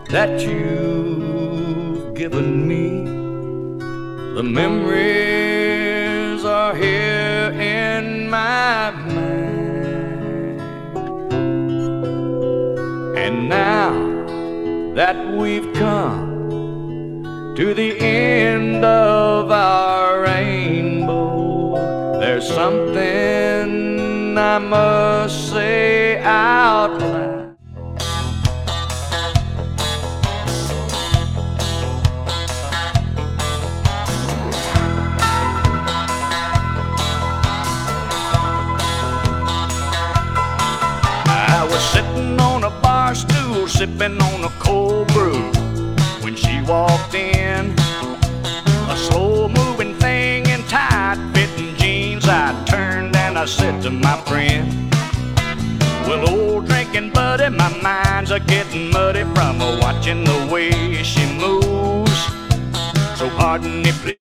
that you've given me. The memories are here in my mind. And now that we've come to the end of our rainbow, there's something I must say out loud. I was sitting on a bar stool, sipping on a cold brew, when she walked in, a slow-moving thing in tight-fitting jeans. I turned and I said to my friend, well, old drinking buddy, my mind's a-getting muddy from watching the way she moves. So pardon me, please.